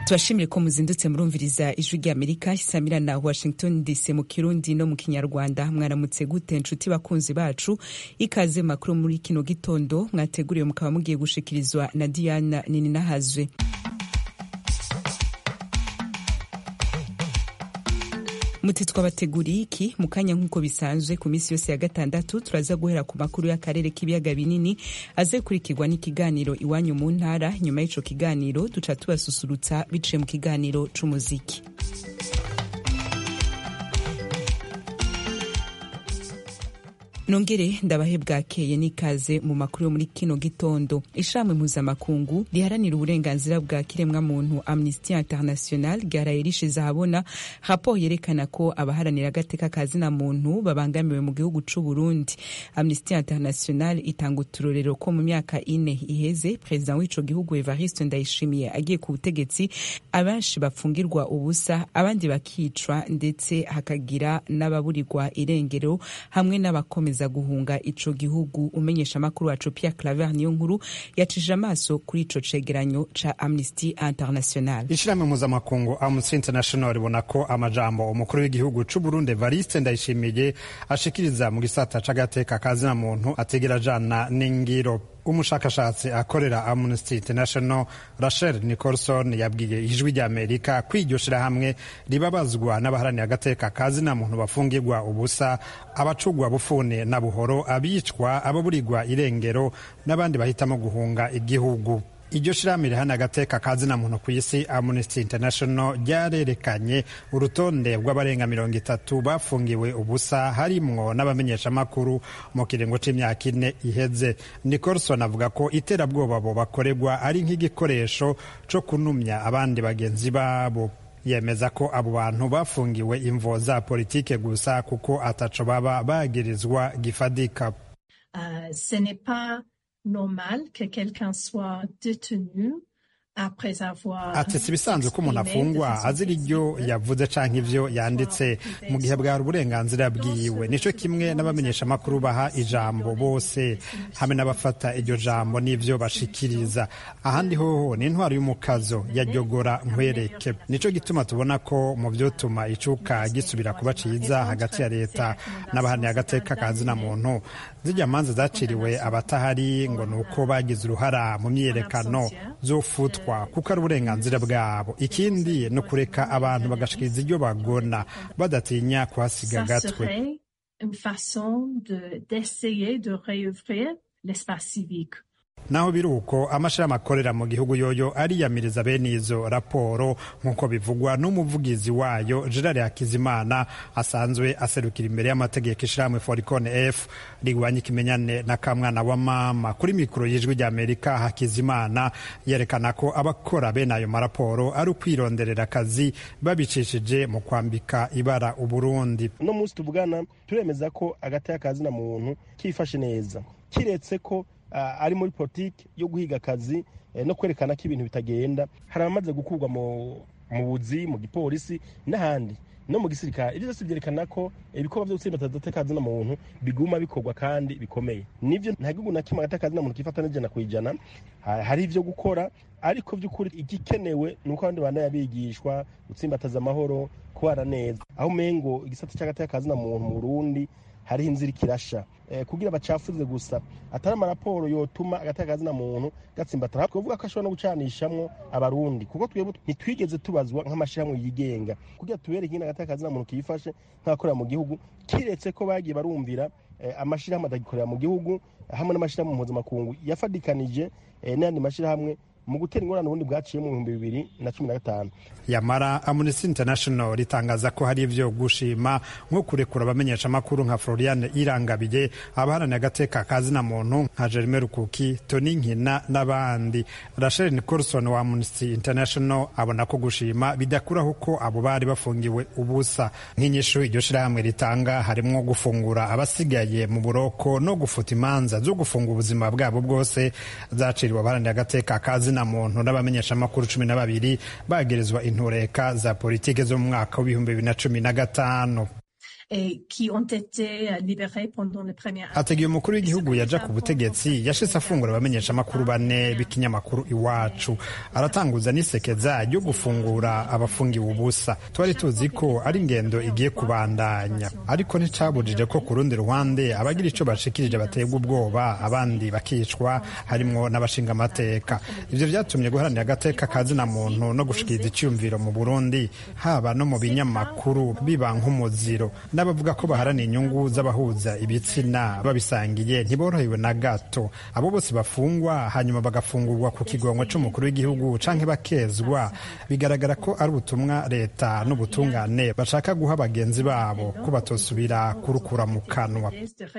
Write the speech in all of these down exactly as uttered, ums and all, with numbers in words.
tubashimire ko muzindutse murumviriza ijwi ry'Amerika isamira na Washington D C mu Kirundi no mu Kinyarwanda. Mwaramutse gute nshuti bakunzi bacu, ikaze makuru muri kino gitondo mwateguriwe mukaba mugiye gushikirizwa na Diana Nininahazwe. Muti twabateguriye iki mu kanya nk'uko bisanzwe ku minsi yose ya gatandatu turaza guhera ku makuru y'akarere k'ibiyaga binini aze kurikirwa n'ikiganiro iwanyu mu ntara. Nyuma y'ico kiganiro duca tubasusurutsa biciye mu kiganiro c'umuziki. Nongere ndabahe bwakeye n'ikaze mu makuru yo muri kino gitondo. Ishamwe mpuzamakungu riharanira uburenganzira bwa kiremwa muntu Amnesty International ryaraye rishize ahabona raporo yerekana ko abaharanira agateka kazina muntu babangamiwe mu gihugu c'u Burundi. Amnesty International itanga uturorero ko mu myaka ine iheze president w'ico gihugu Evariste Ndayishimiye agiye ku butegetsi abenshi bapfungirwa ubusa, abandi bakicwa, ndetse hakagira n'ababurirwa irengero hamwe n'abakomeza guhunga ico gihugu. Umenyesha makuru wacu Pierre Claver niyo nkuru yacishije amaso kuri ico cegeranyo ca Amnesty International. Ishirahamwe mpuzamakungu Amnesty International ibona ko amajambo umukuru w'igihugu c'u Burundi Evariste Ndayishimiye ashikiriza mu gisata c'agateka kazina muntu ategera jana n'ingiro. Umushakashatsi akorera Amnesty International Rachel Nicholson yabwiye ijwi ry'Amerika kw'iryo shirahamwe ribabazwa n'abaharanira agateka kazina muntu bafungirwa ubusa, abacugwa bufune na buhoro, abicwa, ababurirwa irengero n'abandi bahitamo guhunga igihugu. Iryo shirahamwe rihana agateka kazina muntu kw'isi Amnesty International ryarerekanye urutonde rw'abarenga mirongo itatu bafungiwe ubusa, harimwo n'abamenyesha makuru mu kiringo c'imyaka ine iheze. Nicholson avuga ko iterabwoba bo bakorerwa ari nk'igikoresho co kunumya abandi bagenzi babo. Yemeza ko abo bantu bafungiwe imvo za politike gusa kuko ataco baba bagirizwa gifadika. Uh, ce n'est pas normal que quelqu'un soit détenu après avoir. Ati si bisanzwe ko umuntu afungwa azira iryo yavuze canke ivyo yanditse mu gihe bwari uburenganzira bwiwe. Nico kimwe n'abamenyesha makuru baha ijambo bose hamwe n'abafata iryo jambo n'ivyo bashikiriza. Ahandi hoho ni intwaro y'umukazo yajyogora nkwereke. Nico gituma tubona ko mu vyotuma icuka gisubira kuba ciza hagati ya leta n'abaharanira agateka kazina muntu. Zijya manza zaciriwe abatahari ngo nuko bagize uruhara mu myiyerekano zofutwa kuko ari uburenganzira bwabo. Ikindi no kureka abantu bagashikiriza iryo bagona badatinya kuhasiga gatwe. Naho biruko amashirahamwe akorera mu gihugu yoyo ariyamiriza bene izo raporo nk'uko bivugwa n'umuvugizi wayo Gerard Hakizimana asanzwe aserukira imbere y'amategeko ishirahamwe Foricon F rigwanya ikimenyane na kamwana wa mama. Kuri mikoro y'ijwi ry'Amerika Hakizimana yerekana ko abakora bene ayo maraporo ari ukwironderera akazi babicishije mu kwambika ibara Uburundi. No munsi tuvugana turemeza ko agateka kazina muntu kifashe neza, kiretse ko Uh, ari muri politiki yo guhiga akazi eh, no kwerekana ko ibintu bitagenda. Hari abamaze gukurwa mu mu buzi mu gipolisi n'ahandi no mu gisirikare. Ibyo byose byerekana ko ibikorwa byo gutsinda agateka kazina muntu biguma bikorwa kandi bikomeye. Nivyo nta gihugu na kimwe agateka kazina muntu kifata n'ijana kwijana. Hari ivyo gukora, ariko by'ukuri igikenewe nuko abandi bana yabigishwa gutsimbataza amahoro, kubara neza. Aho mengo igisata cy'agateka kazina muntu mu Burundi hari inzira kirasha eh, kugira bacafuze gusa atari amaraporo yotuma agateka kazina muntu gatsimbatara. Kuvuga ko ashobora no gucanishamwo abarundi kuko twebwe ntitwigeze tubazwa nk'amashyirahamwe yigenga kugira tubereke ingene agateka kazina muntu kifashe nk'akorera mu gihugu, kiretse ko bagiye barumvira eh, amashyirahamwe adagikorera mu gihugu hamwe n'amashyirahamwe mpuzamakungu yafadikanije eh, n'andi mashyirahamwe mu gutera ingorane ubundi bwaciye mu bihumbi bibiri na cumi na gatanu. Yamara Amnesty International ritangaza ko hari ivyo gushima nko kurekura abamenyesha makuru nka Floriane Irangabiye, abaharanira agateka kazina muntu nka Jeremy Rukuki, Tony Nkina n'abandi. Rachel Nicholson wa Amnesty International abona ko gushima bidakuraho ko abo bari bafungiwe ubusa. Nk'inyishu iryo shirahamwe ritanga harimwo gufungura abasigaye mu buroko no gufuta imanza zo gufunga ubuzima bwabo bwose zaciriwe abaharanira agateka kazina muntu n'abamenyesha makuru cumi na babiri bagerezwa intureka za politike zo mu mwaka w'ibihumbi bibiri na cumi na gatanu. et qui ont été libérés pendant le premier. Ategeye umukuru w'igihugu yaja ku butegetsi yashitse afungura abamenyesha makuru bane b'ikinyamakuru Iwacu, aratanguza n'isekeza ryo gufungura abafungiwe ubusa. Twari tuzi ko ari ingendo igiye kubandanya, ariko nticabujije ko ku rundi ruhande abagira ico bashikirije bategwa ubwoba, abandi bakicwa, harimwo n'abashinga amateka. Ivyo vyatumye guharanira agateka kazina muntu no gushikiriza icyumviro mu Burundi haba no mu binyamakuru biba nk'umuziro. N'abavuga ko baharaniye inyungu z'abahuza ibitsina babisangiye ntiborohewe na gato. Abo bose bafungwa hanyuma bagafungurwa ku kigongo c'umukuru w'igihugu canke bakezwa, bigaragara ko ari ubutumwa leta n'ubutungane bashaka guha bagenzi babo ko batosubira kurukura mu kanwa.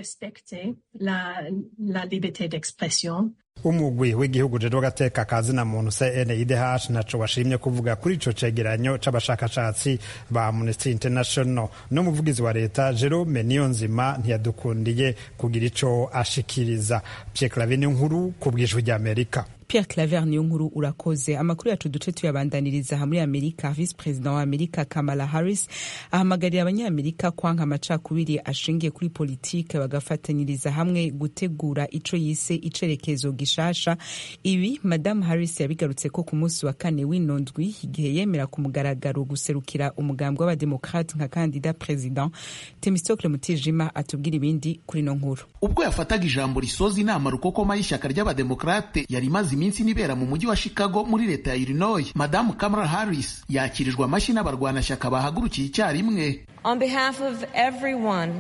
Umugwi w'igihugu jeje w'agateka kazina muntu C N I D H naco washimye kuvuga kuri ico cegeranyo c'abashakashatsi ba Amnesty International. N'umuvugizi wa leta Jerome Niyonzima ntiyadukundiye kugira ico ashikiriza. Pierre Claver Nkuru ku bw'ijwi ry'Amerika. Pierre Claver niyo nkuru urakoze. Amakuru yacu duce tuyabandaniriza hamwe muri Amerika. Vice President wa Amerika Kamala Harris ahamagarira abanyamerika kwanka amacakubiri ashingiye kuri politike bagafatanyiriza hamwe gutegura ico yise icerekezo gishasha. Ibi Madame Harris yabigarutse ko ku munsi wa kane w'inondwi igihe yemera ku mugaragaro guserukira umugambwe w'abademokrate nka kandida president. Temistocle Mutijima atubwira ibindi kuri no nkuru. Ubwo yafataga ijambo risoza inama rukokoma y'ishyaka ry'abademokrate yari maze iminsi nibera mu mujyi wa Chicago muri leta ya Illinois, Madame Kamala Harris yakirijwe amashyi n'abarwanashyaka bahagurukiye icyarimwe. On behalf of everyone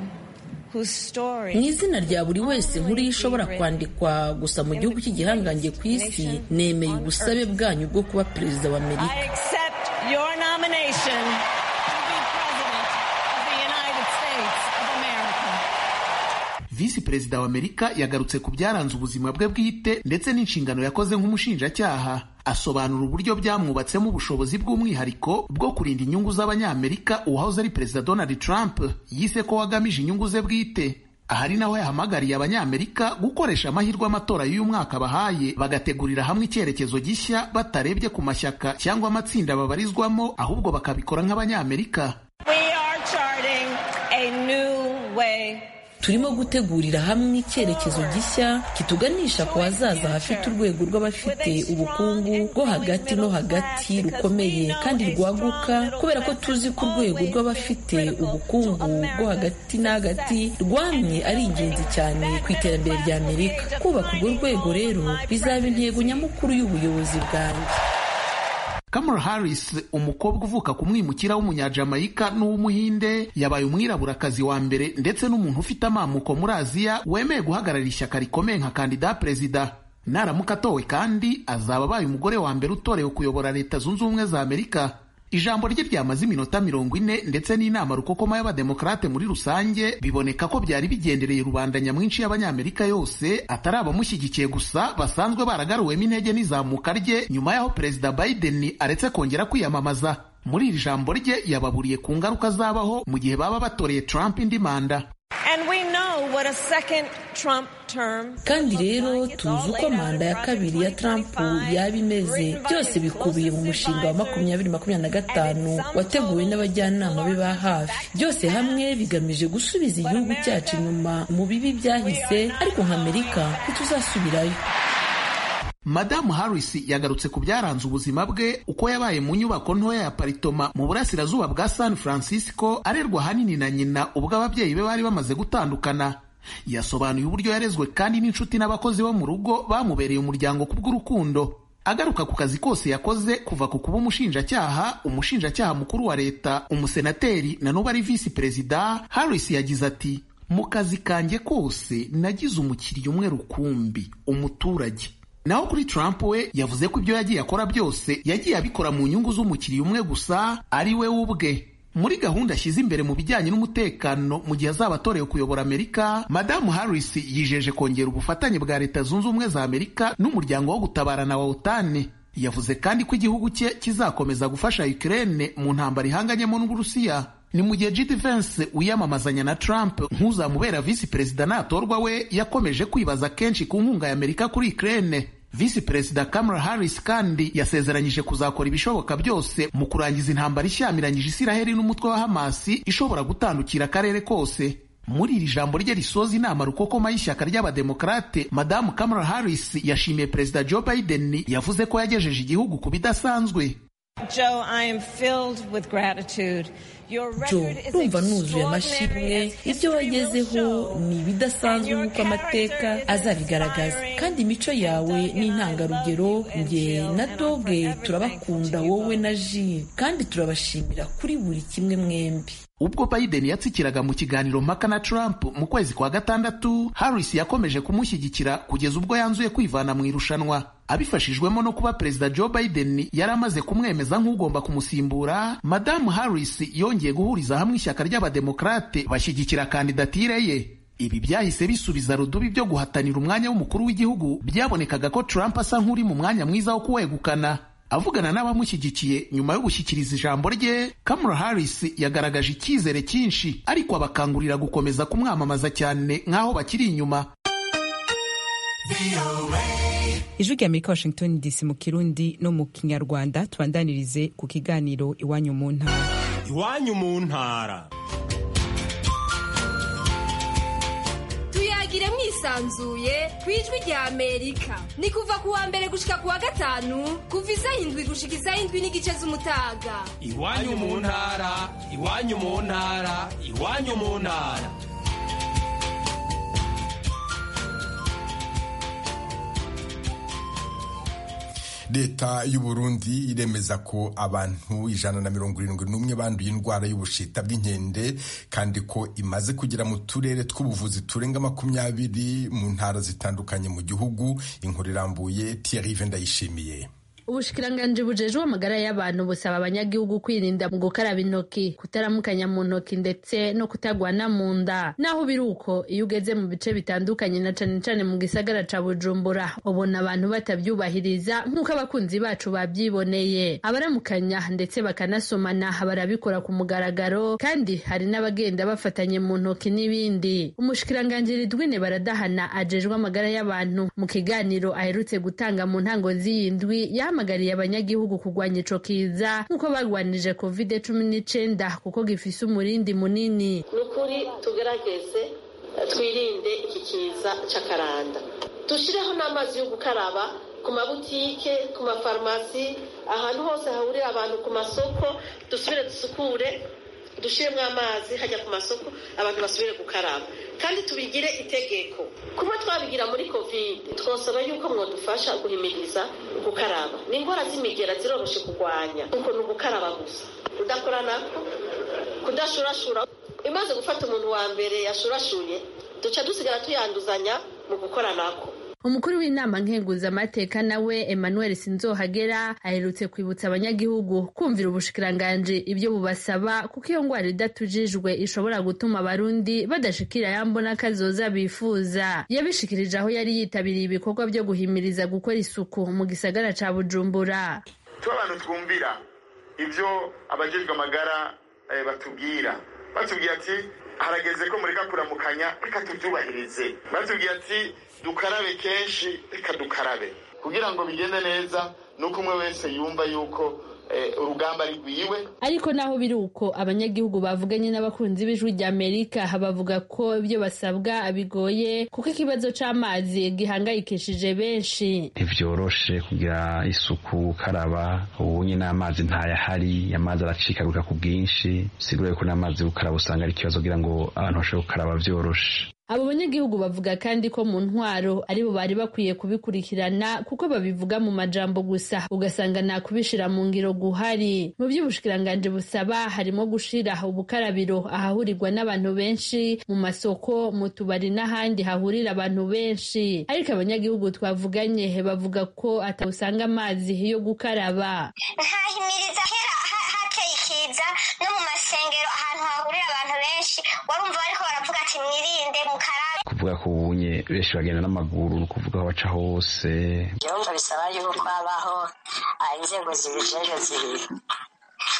mu izina rya buri wese nkuru ishobora kwandikwa gusa mu gihugu cy'igihangange ku isi, nemeye ubusabe bwanyu bwo kuba perezida wa Amerika. I accept your nomination to be president of the United States of America. Visi perezida wa Amerika yagarutse ku byaranze ubuzima bwe bwite ndetse n'inshingano yakoze nk'umushinjacyaha. Asobanura uburyo byamwubatsemo ubushobozi bw'umwihariko bwo kurinda inyungu z'abanyamerika uwahoze ari perezida Donald Trump yise ko wagamije inyungu ze bwite. Ahari naho yahamagariye abanyamerika gukoresha amahirwe amatora y'uyu mwaka bahaye bagategurira hamwe icyerekezo gishya batarebye ku mashyaka cyangwa amatsinda babarizwamo, ahubwo bakabikora nk'abanyamerika. We are charting a new way. Turimo gutegurira hamwe icyerekezo gishya kituganisha ku hazaza hafite urwego rw'abafite ubukungu bwo hagati no hagati rukomeye kandi rwaguka, kubera ko tuzi ko urwego rw'abafite ubukungu bwo hagati na hagati rwamye ari ingenzi cyane ku iterambere rya Amerika. Kubaka urwo rwego rero bizaba intego nyamukuru y'ubuyobozi bwanjye. Kamala Harris, umukobwa uvuka ku mwimukira w'umunyajamaika n'uw'umuhinde, yabaye umwiraburakazi wa mbere ndetse n'umuntu ufite amamuko muri Aziya wemeye guhagararira ishyaka rikomeye nka kandida perezida. Naramuka atowe kandi azaba abaye umugore wa mbere utorewe kuyobora Leta Zunze Ubumwe za Amerika. Ijambo rye ryamaze iminota mirongo ine ndetse n'inama rukokoma y'abademokrate muri rusange biboneka ko byari bigendereye rubanda nyamwinshi y'abanyamerika yose, atari abamushyigikiye gusa basanzwe baragaruwemo intege n'izamuka rye nyuma y'aho perezida Biden aretse kongera kwiyamamaza. Muri iri jambo rye yababuriye ku ngaruka zabaho mu gihe baba batoreye Trump indi manda. And we know what a second Trump term. Kandi rero tuzi uko manda ya kabiri ya Trump yaba imeze. Byose bikubiye mu mushinga wa makumyabiri makumyabiri na gatanu wateguwe n'abajyanama be ba hafi. Byose hamwe bigamije gusubiza igihugu cyacu inyuma mu bibi byahise, ariko nka Amerika ntituzasubirayo. Madamu Harris yagarutse ku byaranze ubuzima bwe, uko yabaye mu nyubako ntoya ya paritoma mu burasirazuba bwa San Francisco arerwa hanini na nyina ubwo ababyeyi be bari bamaze gutandukana. Yasobanuye uburyo yarezwe kandi n'inshuti n'abakozi bo mu rugo bamubereye umuryango kubw'urukundo. Agaruka ku kazi kose yakoze kuva ku kuba umushinjacyaha, umushinjacyaha mukuru wa leta, umusenateri na n'ubu ari visi perezida, Harris yagize ati: mu kazi kanjye kose nagize umukiriya umwe rukumbi, umuturage. Naho kuri Trump we yavuze ko ibyo yagiye akora byose yagiye abikora mu nyungu z'umukiriya umwe gusa, ari we ubwe. Muri gahunda ashyize imbere mu bijyanye n'umutekano mu gihe azaba atorewe kuyobora Amerika, Madamu Harris yijeje kongera ubufatanye bwa Leta Zunze Ubumwe za Amerika n'umuryango wo gutabarana wa OTAN. Yavuze kandi ko igihugu cye kizakomeza gufasha Ukraine mu ntambara ihanganyemo n'Uburusiya. Ni mu gihe J D Vance wiyamamazanya na Trump nk'uzamubera visi perezida natorwa we yakomeje kwibaza kenshi ku nkunga ya Amerika kuri Ukraine. Visi Perezida Kamala Harris kandi yasezeranyije kuzakora ibishoboka byose mu kurangiza intambara ishyamiranyije Isiraheli n'umutwe wa Hamasi ishobora gutandukira akarere kose. Muri iri jambo rye risoza inama rukokoma y'ishyaka ry'abademokarate, Madamu Kamala Harris yashimiye Perezida Joe Biden yavuze ko yagejeje igihugu ku bidasanzwe. Joe, I am filled with gratitude. Joe, urumva nuzuye amashimwe. Ibyo wagezeho ni ibidasanzwe nk'uko amateka azabigaragaza, kandi imico yawe ni intangarugero. Nge na Doge turabakunda, wowe na Jill, kandi turabashimira kuri buri kimwe mwembi. Ubwo Biden yatsikiraga mu kiganiro mpaka na Trump mu kwezi kwa gatandatu, Harris yakomeje kumushyigikira kugeza ubwo yanzuye kwivana mu irushanwa. Abifashijwemo no kuba Perezida Joe Biden yari amaze kumwemeza nk'ugomba kumusimbura, Madamu Harris yongeye guhuriza hamwe ishyaka ry'abademokarate bashyigikira kandidatire ye. Ibi byahise bisubiza rudubi byo guhatanira umwanya w'umukuru w'igihugu byabonekaga ko Trump asa nk'uri mu mwanya mwiza wo kuwegukana. Avugana n'abamushyigikiye nyuma yo gushyikiriza ijambo rye, Kamala Harris yagaragaje icyizere cyinshi, ariko abakangurira gukomeza kumwamamaza cyane nk'aho bakiri inyuma. Ijwi ry'Amerika, Washington D C mu Kirundi no mu Kinyarwanda. Tubandanirize ku kiganiro Iwanyu mu Ntara. Iwanyu mu Ntara. Tuyagire mwisanzuye kwijwi rya Amerika. Ni kuva kuwa mbere gushika kuwa gatanu, kuva isaha indwi gushika isaha indwi n'igice z'umutaga. Iwanyu mu Ntara, Iwanyu mu Ntara, Iwanyu mu Ntara. Leta y'u Burundi iremeza ko abantu ijana na mirongo irindwi n'umwe banduye indwara y'ubushita bw'inkende, kandi ko imaze kugera mu turere tw'ubuvuzi turenga makumyabiri mu ntara zitandukanye mu gihugu. Inkuru irambuye, Thierry Vendayishimiye. Ubushikiranganji bujejwe amagara y'abantu busaba abanyagihugu kwirinda mu gukaraba intoki, kutaramukanya mu ntoki ndetse no kutagwana mu nda. Naho biruko, iyo ugeze mu bice bitandukanye na cane cane mu gisagara ca Bujumbura, ubona abantu batavyubahiriza nk'uko abakunzi bacu bavyiboneye. Abaramukanya ndetse bakanasomana barabikora ku mugaragaro, kandi hari n'abagenda bafatanye mu ntoki n'ibindi. Umushikiranganji Ridwine Baradahana ajejwe amagara y'abantu mu kiganiro aherutse gutanga mu ntango z'iyindwi yahamagariye abanyagihugu kurwanya ico kiza nk'uko bagwanije covid cumi n'icenda kuko gifise umurindi munini. Nukuri tugerageze twirinde iki kiza c'akaranda, dushireho n'amazi yo gukaraba ku mabutike, ku mafarumasi, ahantu hose hahurira abantu, ku masoko dusubire dusukure, dushiremwo amazi hajya ku masoko, abantu basubire gukaraba, kandi tubigire itegeko. Kuma twabigira muri covid, twosaba yuko mwodufasha guhimiriza gukaraba. Ni ingwara z'imigera ziroroshe kurwanya, kuko ni ugukaraba gusa, udakora nako, kudashurashura. Imaze gufata umuntu wa mbere yashurashuye, duca dusigara tuyanduzanya mu gukora nako. Umukuru w'inama nkenguzamateka nawe Emmanuel Sinzohagera aherutse kwibutsa abanyagihugu kumvira ubushikiranganji ibyo bubasaba, kuko iyo ngwara idatujijwe ishobora gutuma abarundi badashikira yambona kazoza bifuza. Yabishikirije aho yari yitabiriye ibikorwa byo guhimiriza gukora isuku mu gisagara ca Bujumbura. Abantu twumvira ibyo abajejwe amagara eh, batubwira batubwira ati harageze ko mureka kuramukanya, reka tubyubahirize. Batubwira ati dukarabe kenshi, reka dukarabe, kugira ngo bigende neza, nuko umwe wese yumva yuko eh, urugamba rigwiwe. Ariko naho biri uko, abanyagihugu bavuganye n'abakunzi b'ijwi rya Amerika bavuga ko ibyo basabwa bigoye, kuko ikibazo c'amazi gihangayikishije benshi. Ntivyoroshe kugira isuku, gukaraba, ubu nyine amazi ntayahari, amazi aracikaguka ku bwinshi, sigure ko n'amazi gukaraba usanga ari ikibazo kugira ngo abantu bashobore gukaraba vyoroshe. Abo banyagihugu bavuga kandi ko mu ntwaro aribo bari bakwiye kubikurikirana, kuko babivuga mu majambo gusa ugasanga nta kubishira mu ngiro guhari. Mu by'ubushikiranganji busaba harimo gushira ubukarabiro ahahurirwa n'abantu benshi, mu masoko, mu tubari n'ahandi hahurira abantu benshi. Ariko abanyagihugu twavuganye bavuga ko atawusanga amazi yo gukaraba. Ntahimiriza kera hateye ikiza no mu masengero ahantu hahurira abantu benshi, warumva bariko baravuga ati mwirinde mukarabe. Kuvuga ko ubunye benshi bagenda n'amaguru, no kuvuga aho baca hose. Byumva bisaba yuko habaho inzego zibijejwe zibiri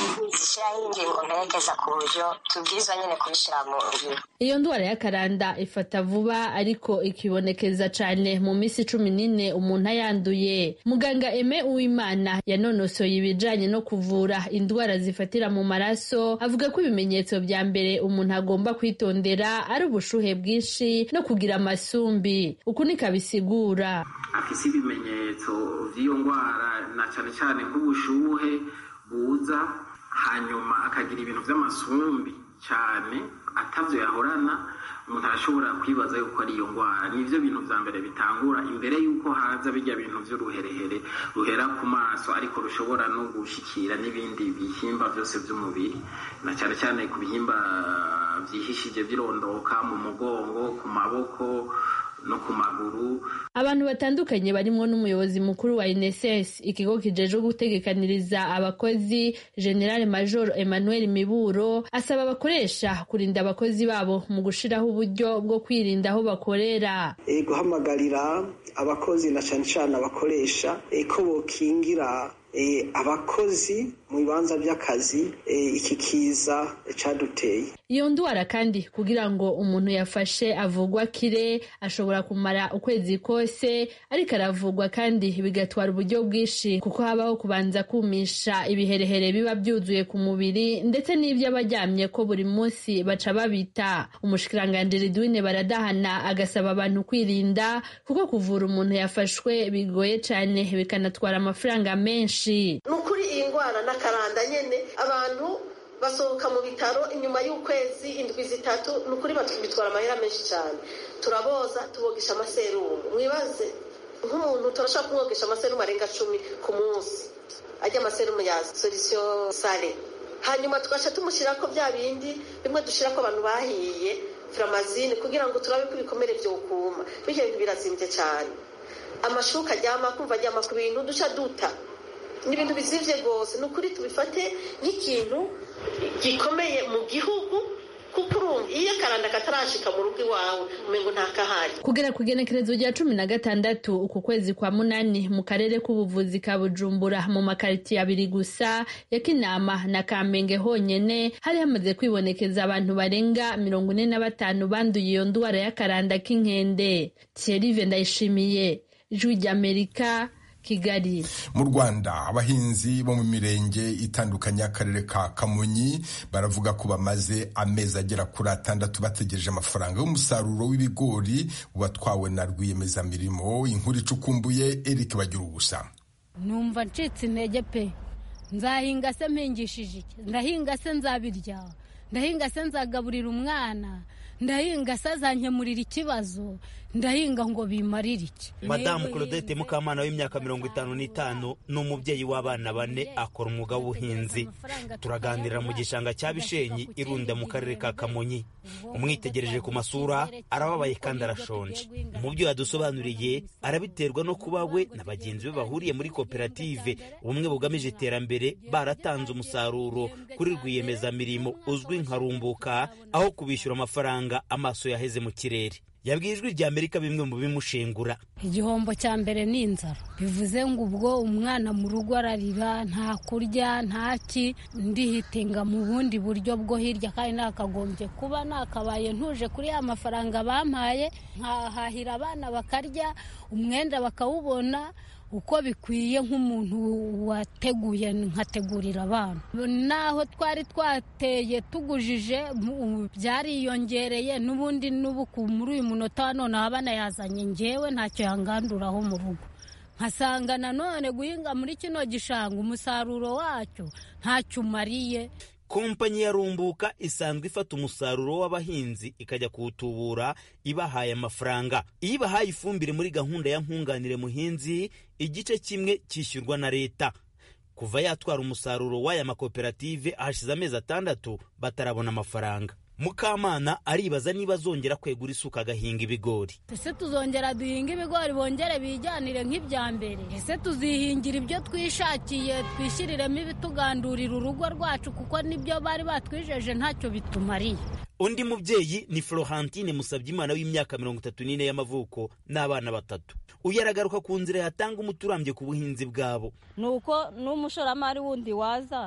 zishyiraho ingingo mperekeza ku buryo tubwirizwa nyine kubishyira mu ngiro. Iyo ndwara y'akaranda ifata vuba ariko ikibonekeza cyane mu minsi cumi n'ine umuntu ayanduye. Muganga Aime Uwimana yanonosoye ibijanye no kuvura indwara zifatira mu maraso avuga ko ibimenyetso vya mbere umuntu agomba kwitondera ari ubushuhe bwinshi no kugira amasumbi. Uku nikabisigura afise ibimenyetso vy'iyo ndwara na cyane cyane nk'ubushuhe buza hanyuma akagira ibintu vy'amasumbi cyane atavyo yahorana, umuntu arashobora kwibaza yuko ari iyo ndwara. Nivyo bintu vya mbere bitangura imbere yuko haza bijya bintu vy'uruherehere ruhera ku maso ariko rushobora no gushikira n'ibindi bihimba vyose vy'umubiri, na cyane cyane ku bihimba vyihishije birondoka mu mugongo, ku maboko no ku maguru. Abantu batandukanye barimwo n'umuyobozi mukuru wa I N S S, ikigo kijejwe gutegekaniriza abakozi, General Major Emmanuel Miburo asaba abakoresha kurinda abakozi babo mu gushiraho uburyo bwo kwirinda aho bakorera. E, guhamagarira abakozi na cyane cyane abakoresha e, ko bokingira E, abakozi mu bibanza by'akazi e, iki kiza caduteye. Iyo ndwara kandi kugira ngo umuntu yafashe avugwa kire ashobora kumara ukwezi kose, ariko aravugwa kandi bigatwara uburyo bwinshi kuko habaho kubanza kumisha ibiherehere biba byuzuye ku mubiri ndetse n'ibyo abaryamye ko buri munsi baca babita. Umushikiranganje Ridwine Baradahana agasaba abantu kwirinda kuko kuvura umuntu yafashwe bigoye cyane bikanatwara amafaranga menshi. Nukuri iyi ndwara n'akaranda nyene abantu basohoka mu bitaro inyuma y'ukwezi indwi zitatu, nukuri bitwara amahera menshi cyane. Turaboza tubogesha amaserumu, mwibaze nk'umuntu turashaka kumwogesha amaserumu arenga cumi ku munsi, ajya amaserumu ya solution sale, hanyuma tugasha tumushyirako bya bindi bimwe dushirako abantu bahiye framazine kugira ngo turabe ko ibikomere byo kuma. Bityo bintu birazimvye cyane, amashuka aryama kumva aryama ku bintu duca duta, ni ibintu bizivye gose. Nukuri tubifate nk'ikintu gikomeye mu gihugu kuko urumva iyo karanda katarashika mu rugo iwawe umengo nta kahari. Kugera ku igenekerezo rya cumi na gatandatu uku kwezi kwa munani mu karere k'ubuvuzi ka Bujumbura mu makaritiye abiri gusa ya Kinama na Kamenge honyene hari hamaze kwibonekeza abantu barenga mirongo ine na batanu banduye iyo ndwara y'akaranda k'inkende. Thierry Ndayishimiye, Ijwi ry'Amerika, Kigali. Mu Rwanda abahinzi bo mu mirenge itandukanye y'akarere ka Kamonyi baravuga ko bamaze amezi agera kuri atandatu bategereje amafaranga y'umusaruro w'ibigori watwawe na rwiyemezamirimo. Inkuru icukumbuye Eric Bagirugusa. Numva ncitse intege pe, nzahinga se mpingishije iki? Ndahinga se nzabirya? Ndahinga se nzagaburira umwana? Ndahinga se azankemurira ikibazo? Ndahinga ngo bimarire iki? Madamu Claudette Mukamana w'imyaka mirongo itanu n'itanu n'umubyeyi w'abana bane akora umwuga w'ubuhinzi. Turaganirira mu gishanga cya Bishenyi irunda mu karere ka Kamonyi. Umwitegereje ku masura arababaye kandi arashonje. Mu byo yadusobanuriye arabiterwa no kuba we na bagenzi be bahuriye muri koperative ubumwe bugamije iterambere baratanze umusaruro kuri rwiyemezamirimo uzwi nka Rumbuka aho kubishyura amafaranga amaso yaheze mu kirere. Yabwiye Ijwi ry'Amerika bimwe mu bimushengura. Igihombo cya mbere ni inzara, bivuze ngo ubwo umwana mu rugo ararira, nta kurya nta ki, ndihitinga mu bundi buryo bwo hirya kandi nakagombye kuba nakabaye ntuje kuri ya mafaranga bampaye, nkahahira abana bakarya, umwenda bakawubona uko bikwiye nk'umuntu wateguye nkategurira abana. Naho twari twateye tugujije byariyongereye n'ubundi n'ubuku muri uyu munota wa none abana yazanye ngewe ntacyo yanganduraho mu rugo, nkasanga nanone guhinga muri kino gishanga umusaruro wacyo ntacyo umariye. Kompanyi ya Rumbuka isanzwe ifata umusaruro w'abahinzi ikajya kuwutubura ibahaye amafaranga. Iyo ibahaye ifumbire muri gahunda ya nkunganire muhinzi, igice kimwe cyishyurwa na leta. Kuva yatwara umusaruro w'aya makoperative hashize amezi atandatu batarabona amafaranga. Mukamana aribaza niba zongera kwegura isuka agahinga ibigori. Ese tuzongera duhinga ibigori bongere bijyanire nk'ibya mbere? Ese tuzihingira ibyo twishakiye twishiriremo ibitugandurira urugo rwacu kuko nibyo bari batwijeje ntacyo bitumariye? Undi mubyeyi ni Florentine Musabyimana w'imyaka mirongo itatu n'ine y'amavuko n'abana batatu. Uyu aragaruka ku nzira yatanga umuturambye ku buhinzi bwabo. Nuko n'umushoramari wundi waza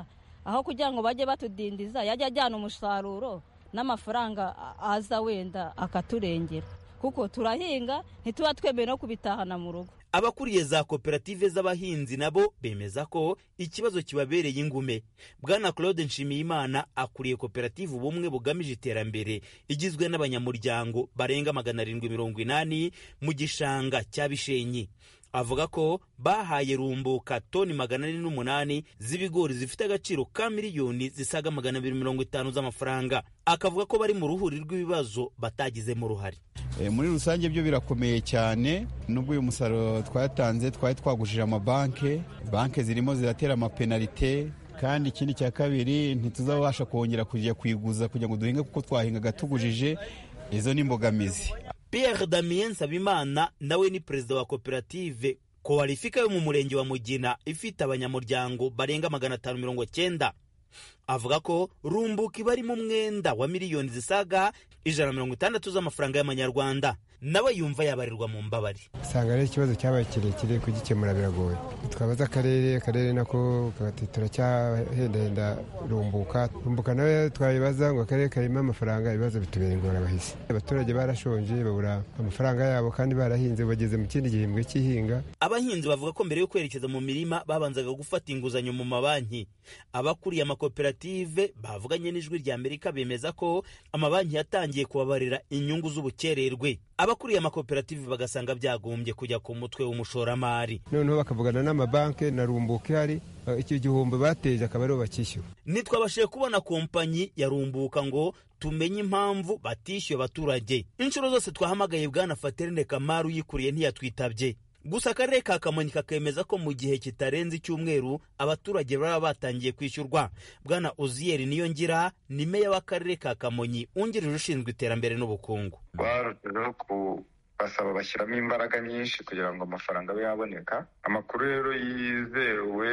aho kugira ngo bajye batudindiza yajya ajyana umusaruro n'amafaranga aza wenda akaturengera, kuko turahinga ntituba twemeye no kubitahana mu rugo. Abakuriye za koperative z'abahinzi nabo bemeza ko ikibazo kibabereye ingume. Bwana Claude Nshimiyimana akuriye koperative ubumwe bugamije iterambere igizwe n'abanyamuryango barenga magana arindwi mirongo inani mu gishanga cya Bishenyi. Avuga ko bahaye Rumbuka toni magana ane n'umunani z'ibigori zifite agaciro ka miliyoni zisaga magana abiri mirongo itanu z'amafaranga. Akavuga ko bari mu ruhuri rw'ibibazo batagizemo uruhare. E, muri rusange byo birakomeye cyane, nubwo uyu musaruro twatanze twari twagujije amabanke, banke zirimo ziratera amapenalite, kandi ikindi cya kabiri ntituzabasha kongera kujya kwiguza kugira ngo duhinge kuko twahingaga tugujije. Izo ni imbogamizi. Pierre Damien Nsabimana nawe ni perezida wa koperative Koalifika yo mu murenge wa Mugina ifite abanyamuryango barenga magana atanu mirongo cyenda. Avuga ko Rumbuka ibari mu mwenda wa miliyoni zisaga ijana mirongo itandatu z'amafaranga y'amanyarwanda. Nawe yumva yabarirwa mu mbabari. Sanga ari ikibazo cyabaye kirekire kugikemura biragoye. Twabaza akarere akarere nako turacyahendahenda Rumbuka. Rumbuka nawe twabibaza ngo akarere karimo amafaranga, ibibazo bitubera ingora bahise. Abaturage barashonje babura amafaranga yabo kandi barahinze bageze mu kindi gihembwe cy'ihinga. Abahinzi bavuga ko mbere yo kwerekeza mu mirima babanzaga gufata inguzanyo mu mabanki. Abakuriye amakoperative bavuganye n'ijwi rya Amerika bemeza ko amabanki yatangiye kubabarira inyungu z'ubukererwe. Abakuriye amakoperative bagasanga byagombye kujya ku mutwe w'umushoramari. Noneho bakavugana n'amabanki na Rumbuka ihari, icyo gihombo bateje akaba ariho bakishyura. Nitwabashije kubona kompanyi ya Rumbuka ngo tumenye impamvu batishyuye abaturage. Inshuro zose twahamagaye Bwana Faterine Kamaru yikuriye ntiyatwitabye. Gusa akarere ka Kamonyi kakemeza ko mu gihe kitarenze icyumweru abaturage baba batangiye kwishyurwa. Bwana Ozieri Niyongira ni meya w'akarere ka Kamonyi ungirije ushinzwe iterambere n'ubukungu. Barushijeho kubasaba bashyiramo imbaraga nyinshi kugira ngo amafaranga abe yaboneka. Amakuru rero yizewe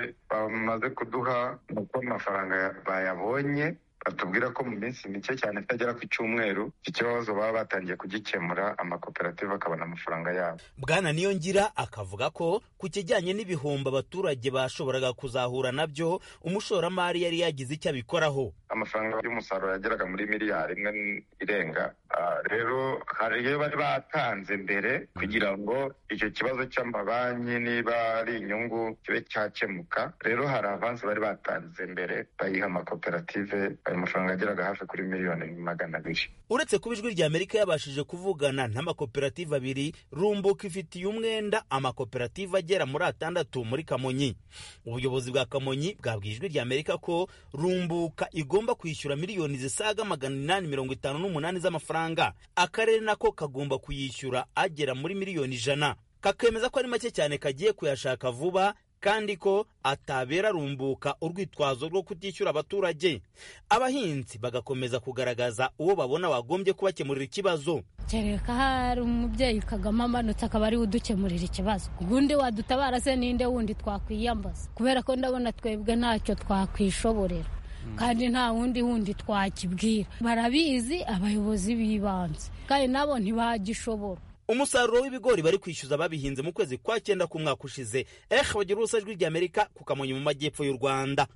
bamaze kuduha nuko amafaranga bayabonye, batubwira ko mu minsi mike cyane itagera ku cyumweru ikibazo baba batangiye kugikemura, amakoperative akabona amafaranga yabo. Bwana Niyongira akavuga ko ku kijyanye n'ibihombo abaturage bashoboraga kuzahura nabyo umushoramari yari yagize icyo abikoraho. Amafaranga y'umusaruro yageraga muri miliyari imwe irenga. Rero hari iyo bari batanze mbere kugira ngo icyo kibazo cy'amabanki niba ari inyungu kibe cyakemuka. Rero hari avansi bari batanze mbere bayiha amakoperative, ayo mafaranga yageraga hafi kuri miliyoni magana abiri. Uretse kuba ijwi rya Amerika yabashije kuvugana n'amakoperative abiri, Rumbuka ifitiye umwenda amakoperative agera muri atandatu muri Kamonyi. Ubuyobozi bwa Kamonyi bwabwiye ijwi rya Amerika ko Rumbuka igomba kwishyura miliyoni zisaga magana inani mirongo itanu n'umunani z'amafaranga. Akarere nako kagomba kuyishyura agera muri miliyoni ijana. Kakemeza ko ari make cyane kagiye kuyashaka vuba kandi ko atabera Rumbuka urwitwazo rwo kutishyura abaturage. Abahinzi bagakomeza kugaragaza uwo babona wagombye kubakemurira ikibazo. Kereka hari umubyeyi Kagame amanutse akaba ari udukemurira ikibazo. Ubundi wadutabara se ninde wundi twakwiyambaza? Kubera ko ndabona twebwe ntacyo twakwishoborera. Kandi nta wundi wundi twakibwira. Barabizi abayobozi b'ibanze kandi nabo ntibagishobora. Umusaruro w'ibigori bari kwishyuza babihinze mu kwezi kwa cyenda ku mwaka ushize. Eh bagira urusajwi rya Amerika ku Kamonyi mu majyepfo y'u Rwanda.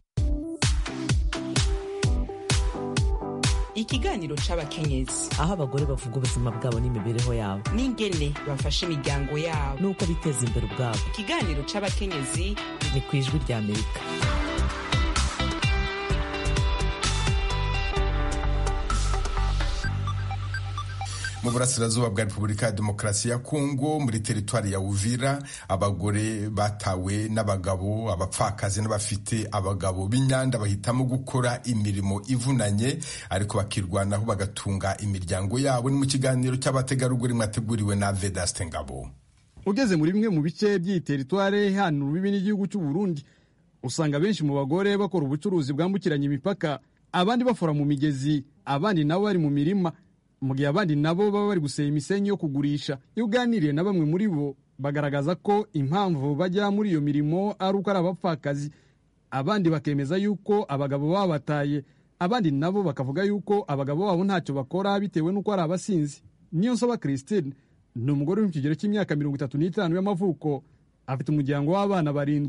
Ikiganiro c'abakenyezi, aho abagore bavuga ubuzima bwabo n'imibereho yabo n'ingene bafasha imiryango yabo nuko biteza imbere ubwabo. Ikiganiro c'abakenyezi ni ku ijwi rya Amerika. Mu burasirazuba bwa Repubulika ya Demokarasi ya Kongo muri teritwari ya Uvira, abagore batawe n'abagabo, abapfakazi n'abafite abagabo b'inyanda bahitamo gukora imirimo ivunanye ariko bakirwanaho bagatunga imiryango yabo. Ni mu kiganiro cy'abategarugori mwateguriwe na Vedaste Ngabo. Ugeze muri bimwe mu bice by'iyi teritwari hano rubibi n'igihugu cy'u Burundi, usanga benshi mu bagore bakora ubucuruzi bwambukiranya imipaka, abandi bafora mu migezi, abandi nabo bari mu mirima, mu gihe abandi nabo baba bari gusenya imisenyi yo kugurisha. Iyo uganiriye na bamwe muri bo bagaragaza ko impamvu bajya muri iyo mirimo ari uko ari abapfakazi, abandi bakemeza yuko abagabo babataye, abandi nabo bakavuga yuko abagabo babo ntacyo bakora bitewe n'uko ari abasinzi. Niyonsaba Christine ni umugore uri mu kigero cy'imyaka mirongo itatu n'itanu y'amavuko, afite umuryango w'abana barindwi.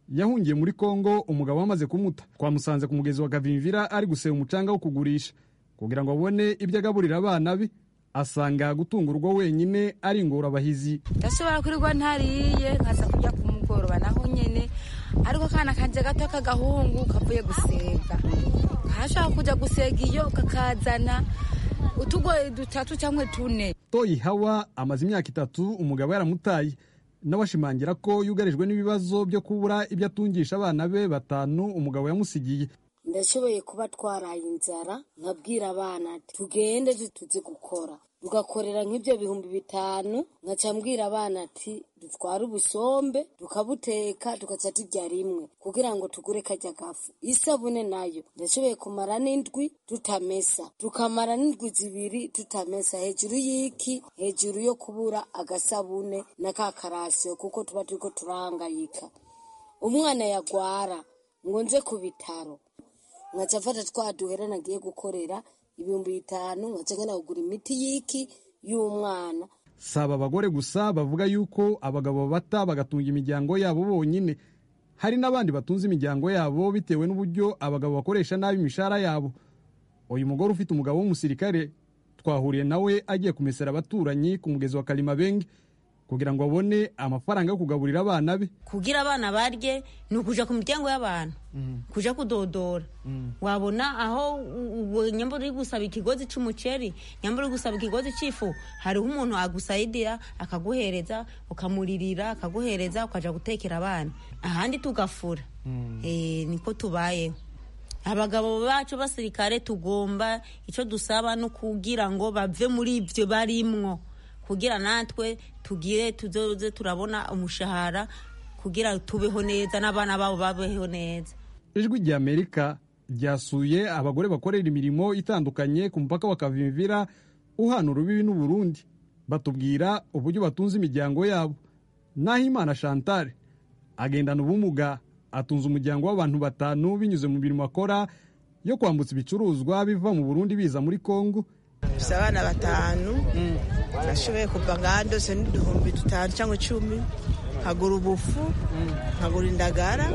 yahungiye muri Kongo umugabo wamaze kumuta. Twamusanze ku mugezi wa Kavimvira ari guseba umucanga wo kugurisha kugira ngo abone ibyo agaburira abana be, asanga gutunga urugo wenyine ari ingorabahizi. Ndashobora kurirwa ntariye nkaza kujya kumugoroba naho nyene, ariko kana kanje gato kagahungu kavuye gusega kashaka kuja gusega iyo kakazana utugoye dutatu cyangwa tune. Toyi Hawa amaze imyaka itatu umugabo yaramutaye, n'abashimangira ko yugarijwe n'ibibazo byo kubura ibyo atungisha abana be batanu umugabo yamusigiye. Ndashoboye kuba twaraye inzara nkabwira abana tugende tuzi gukora, tugakorera nk'ibyo bihumbi bitanu, nkaca mbwira abana ati dutware ubusombe tukabuteka tugaca turya rimwe kugira ngo tugure kajya gafu. Isabune nayo ndashoboye kumara n'indwi tutamesa, tukamara n'indwi zibiri tutamesa, hejuru y'iki hejuru yo kubura agasabune na ka karasiyo, kuko tuba turiko turahangayika. Umwana yagwara ngo nze ku bitaro, nkaca mfata twaduhera nagiye gukorera ibihumbi bitanu, nkaca ngenda kugura imiti y'iki y'umwana. Saba abagore gusa bavuga yuko abagabo bata bagatunga imiryango yabo bonyine, hari n'abandi batunze imiryango yabo bitewe n'uburyo abagabo bakoresha nabi imishahara yabo. Uyu mugore ufite umugabo w'umusirikare twahuriye nawe agiye kumesera abaturanyi ku mugezi wa Kalimabenge kugira ngo abone amafaranga yo kugaburira abana be. Kugira abana barye ni ukuja ku miryango y'abantu, mm. kuja kudodora, mm. wabona aho nyambura uri gusaba ikigozi c'umuceri, nyambura uri gusaba ikigozi c'ifu, hariho umuntu agusayidira akaguhereza, ukamuririra akaguhereza, ukaja gutekera abana, ahandi tugafura. mm. eh niko tubayeho. Abagabo bacu basirikare tugomba ico dusaba no kugira ngo bave muri ivyo barimwo, kugira natwe tugire tuzoze turabona umushahara kugira tubeho neza n'abana babo babeho neza. Ijwi rya Amerika ryasuye abagore bakorera imirimo itandukanye ku mupaka wa Kavimvira uhana urubibi n'u Burundi, batubwira uburyo batunze imiryango yabo. Nahimana Chantal agendana ubumuga, atunze umuryango w'abantu batanu binyuze mu mirimo akora yo kwambutsa ibicuruzwa biva mu Burundi biza muri Kongo. Dufite abana batanu, nashoboye kuva ngaha ndose n'uduhumbi dutanu cyangwa icumi, nkagura ubufu, nkagura indagara,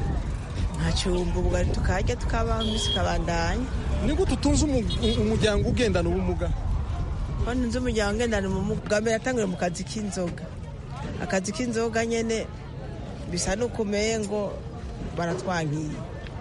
nkacumba ubugari tukarya tukabaho iminsi ikabandanya. Ni gute utunze umuryango ugendana ubumuga? Ko ntunze umuryango ugendana ubumuga, mbere yatangiye mu kazi k'inzoga. Akazi k'inzoga nyene bisa n'ukomeye ngo baratwankiye,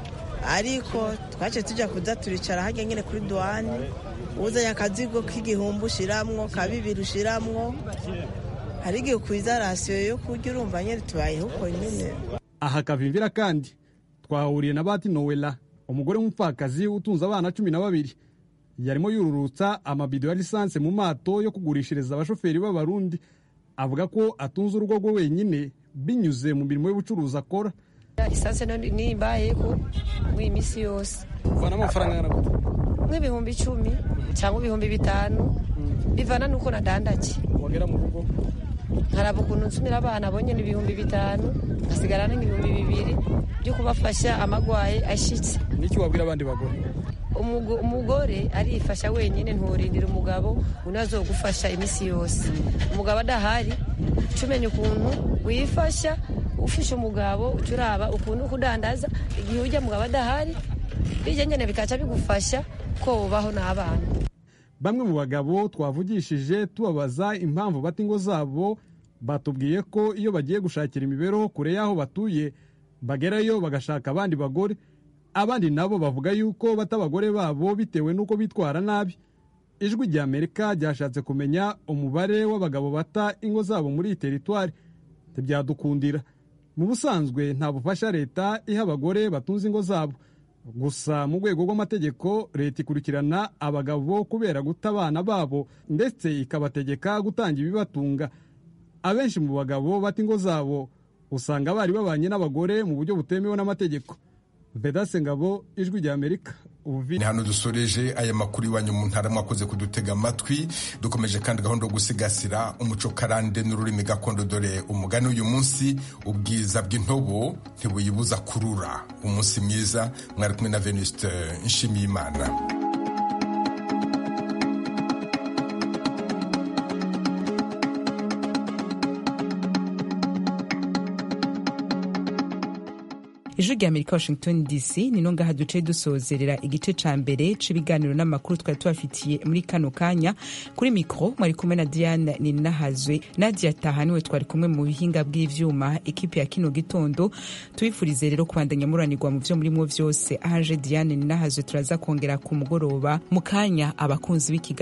ariko twace tujya kuza turicara hajya nyene kuri douane, uzanye akazigo k'igihumbi ushiramwo, kabibiri ushiramwo, hari igihe ukwiza rasiyo yo kurya, urumva nyene tubayeho uko nyene. Aha Kavimvira kandi twahuriye na Bati Noella, umugore w'umupfakazi utunze abana cumi na babiri, yarimo yururutsa amabido ya lisanse mu mato yo kugurishiriza abashoferi b'abarundi. Avuga ko atunze urugo rwe wenyine binyuze mu mirimo y'ubucuruzi akora. Lisanse nimbaye ko muri misi yose uvana amafaranga yana gute? Nk'ibihumbi icumi cyangwa ibihumbi bitanu, bivana nuko nadandaje. Wagera mu rugo nkaraba ukuntu nsumira abana bonyene ibihumbi bitanu, ngasigarana n'ibihumbi bibiri byo kubafasha amagwaye ashitse. Niki wabwira abandi bagore? Umugore arifasha wenyine, nturindira umugabo unazogufasha imisi yose. Umugabo adahari cumenya ukuntu wifasha, ufisha umugabo ucuraba ukuntu kudandaza igihe ujya mugabo adahari, bije nyene bikaca bigufasha ko ubaho n'abana. Bamwe mu bagabo twavugishije tubabaza impamvu bata ingo zabo, batubwiye ko iyo bagiye gushakira imibereho kure y'aho batuye bagerayo bagashaka abandi bagore. Abandi nabo bavuga yuko bata abagore babo bitewe n'uko bitwara nabi. Ijwi rya Amerika ryashatse kumenya umubare w'abagabo bata ingo zabo muri iyi teritwari, ntibyadukundira. Mu busanzwe nta bufasha leta iha abagore batunze ingo zabo, gusa mu rwego rw'amategeko leta ikurikirana abagabo kubera guta abana babo ndetse ikabategeka gutanga ibibatunga. Abenshi mu bagabo bata ingo zabo usanga bari babanye n'abagore mu buryo butemewe n'amategeko. Vedase Ngabo, Ijwi rya Amerika. Ni hano dusoreje aya makuru iwanyu mu ntara, mwakoze kudutega amatwi. Dukomeje kandi gahunda yo gusigasira umuco karande n'ururimi gakondo, dore umugani uyu munsi: ubwiza bw'intobo ntibuyibuza kurura. Umunsi mwiza, mwari kumwe na Venuste Nshimiyimana. ijwi rya Amerika Washington D C ni no ngaha duce dusozerera igice ca mbere c'ibiganiro n'amakuru twari tubafitiye muri kano kanya. Kuri mikro mwari kumwe na Diane Ninahazwe, Nadia Tahaniwe twari kumwe mu bihinga bw'ivyuma. Ekipe ya kino gitondo tubifurize rero kubandanya muranirwa mu vyo murimo vyose. Ahaje Diane Ninahazwe turaza kongera ku mugoroba mu kanya abakunzi b'ikiganiro